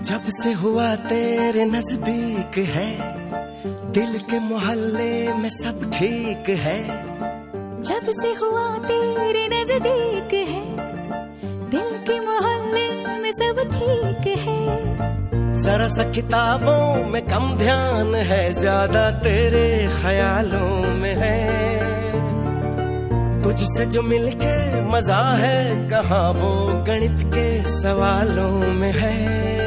जब से हुआ तेरे नजदीक है, दिल के मोहल्ले में सब ठीक है। जब से हुआ तेरे नजदीक है, दिल के मोहल्ले में सब ठीक है। जरा सा किताबों में कम ध्यान है, ज्यादा तेरे ख्यालों में है। तुझसे जो मिलके मजा है, कहाँ वो गणित के सवालों में है।